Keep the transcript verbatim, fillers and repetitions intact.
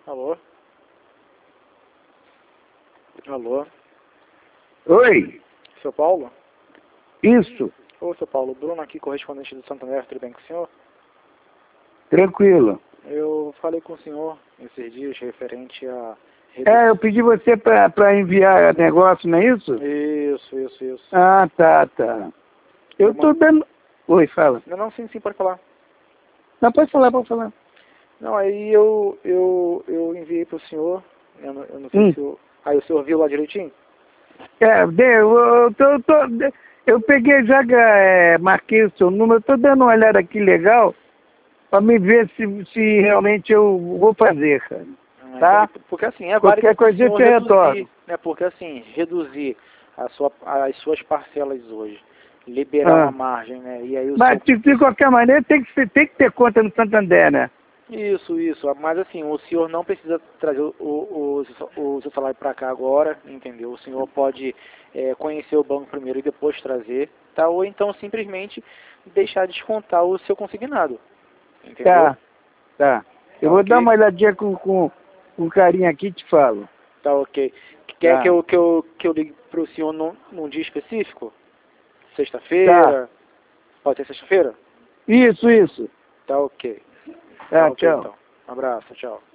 Alô? Alô? Oi, Seu Paulo? isso, Ô, seu Paulo, Bruno aqui, correspondente do Santander, tudo bem com o senhor? tranquilo. Eu falei com o senhor esses dias referente a... É, eu pedi você para enviar negócio, não é isso? Isso, isso, isso. Ah, tá, tá. Eu tô dando... Oi, fala. Não, não, sim, sim, pode falar. Não, pode falar, pode falar. Não, aí eu, eu, eu enviei pro senhor, eu não, eu não sei Hum. se o... Aí o senhor viu lá direitinho? É, eu, eu, tô, tô, eu peguei já, é, marquei o seu número, tô dando uma olhada aqui legal, para me ver se, se realmente eu vou fazer, cara. Ah, Tá? entendi. Porque assim, é válido Qualquer pro coisa eu senhor te retorno. reduzir, né? Porque assim, reduzir a sua, as suas parcelas hoje, liberar uma Ah. margem, né? E aí o Mas, seu... de, de qualquer maneira, tem que, ser- tem que ter conta no Santander, né? Isso, isso. Mas assim, o senhor não precisa trazer o, o, o, o seu salário para cá agora, entendeu? O senhor pode é, conhecer o banco primeiro e depois trazer, tá? Ou então simplesmente deixar descontar o seu consignado, entendeu? Tá, tá. Eu Tá vou dar ok? uma olhadinha com, com, com carinho aqui e te falo. Tá ok. Quer que Tá, eu, que eu, que eu ligue pro senhor num, num dia específico? tá. Sexta-feira? Pode ser sexta-feira? Isso, isso. Tá ok. Tá Tá, ok tchau. então. Um abraço, tchau.